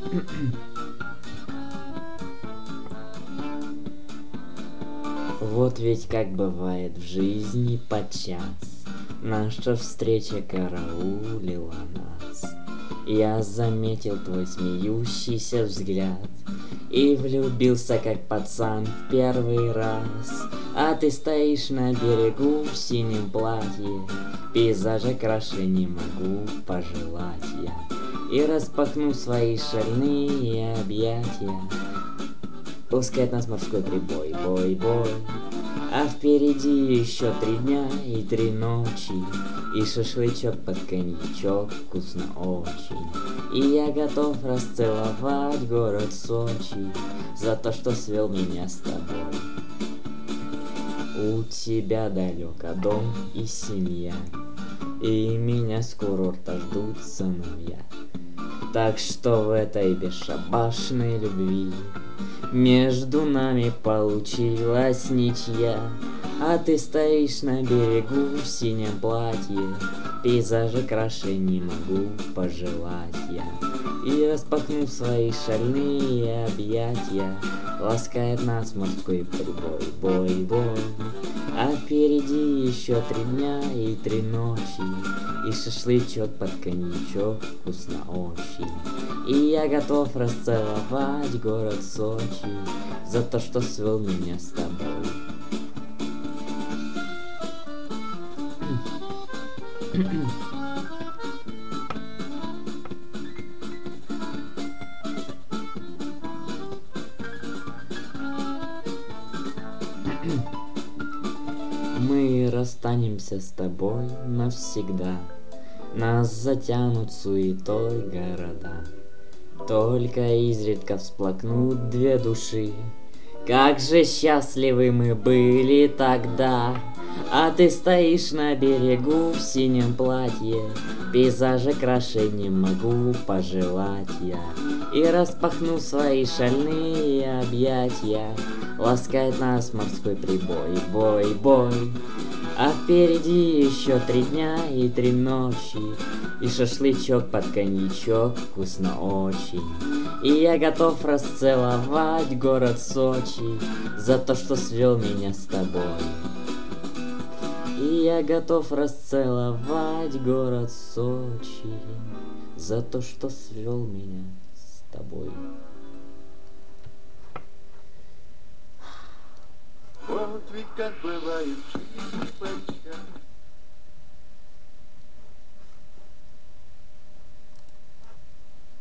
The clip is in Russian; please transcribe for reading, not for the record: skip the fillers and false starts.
Вот ведь как бывает в жизни подчас, наша встреча караулила нас. Я заметил твой смеющийся взгляд и влюбился, как пацан, в первый раз. А ты стоишь на берегу в синем платье, пейзажа краше не могу пожелать я. И распахну свои шальные объятия, пускает нас морской прибой, бой-бой. А впереди еще 3 дня и 3 ночи, и шашлычок под коньячок вкусно очень. И я готов расцеловать город Сочи за то, что свел меня с тобой. У тебя далеко дом и семья, и меня с курорта ждут сыновья. Так что в этой бесшабашной любви между нами получилась ничья. А ты стоишь на берегу в синем платье, пейзажа краше не могу пожелать я. И распахнув свои шальные объятия, ласкает нас морской прибой, бой-бой. А впереди еще 3 дня и 3 ночи, и шашлычок под коньячок вкусно очень. И я готов расцеловать город Сочи за то, что свел меня с тобой. Мы расстанемся с тобой навсегда, нас затянут суетой города. Только изредка всплакнут 2 души. Как же счастливы мы были тогда. А ты стоишь на берегу в синем платье, пейзажа краше не могу пожелать я. И распахнув свои шальные объятия, ласкает нас морской прибой, бой-бой. А впереди еще 3 дня и 3 ночи, и шашлычок под коньячок вкусно очень. И я готов расцеловать город Сочи за то, что свел меня с тобой. И я готов расцеловать город Сочи за то, что свел меня с тобой. Вот ведь как бывает в жизни подчас.